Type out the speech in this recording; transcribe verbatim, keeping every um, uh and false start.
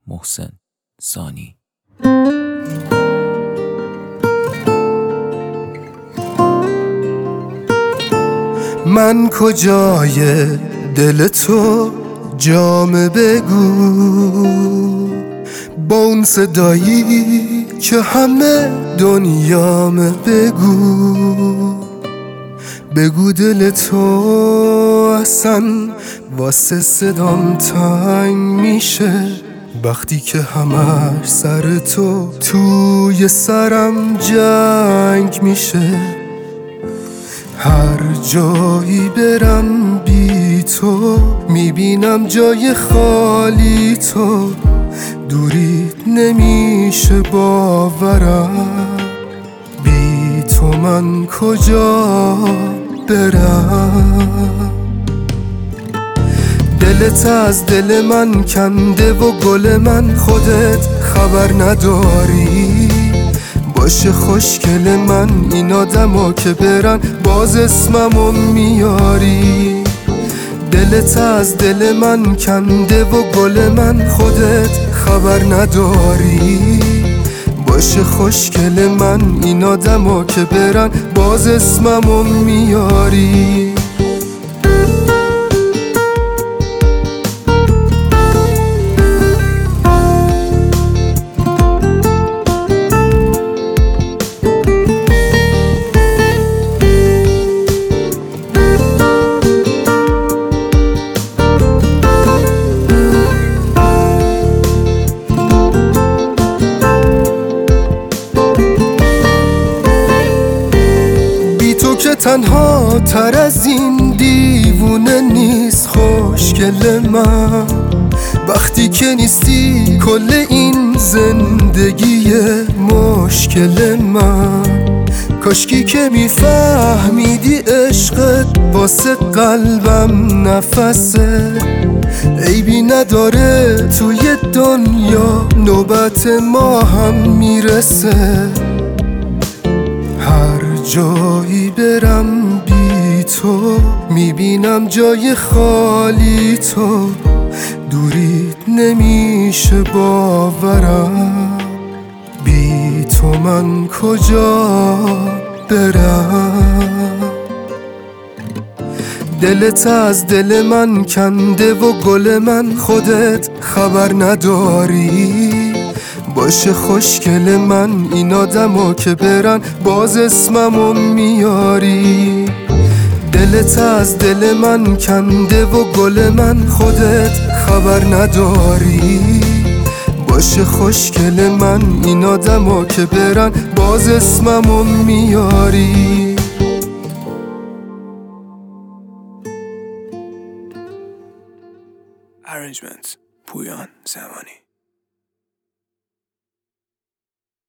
محسن سانی. من کجای دل تو جام بگو، با اون صدایی که همه دنیام بگو. بگو دل تو اصلا واسه صدام تنگ میشه وقتی که همش سر تو توی سرم جنگ میشه. هر جایی برم بی تو میبینم جای خالی تو، دوریت نمیشه باورم، بی تو من کجا برم. دلت از دل من کنده و گل من خودت خبر نداری. باشه خوشگل من این آدما که برن باز اسممو میاری. دلت از دل من کنده و گل من خودت خبر نداری. باشه خوشگل من این آدما که برن باز اسممو میاری. که تنها تر از این دیوونه نیست خوشگل من. وقتی که نیستی کل این زندگی مشکل من. کاشکی که میفهمیدی عشقت واسه قلبم نفسه، عیبی نداره توی دنیا نوبت ما هم میرسه. جایی برم بی تو میبینم جای خالی تو، دوریت نمیشه باورم، بی تو من کجا برم. دلت از دل من کنده و گل من خودت خبر نداری. باشه خوشگل من این آدما که برن باز اسممو میاری. دلت از دل من کنده و گل من خودت خبر نداری. باشه خوشگل من این آدما که برن باز اسممو میاری. Arrangements پویان زمانی.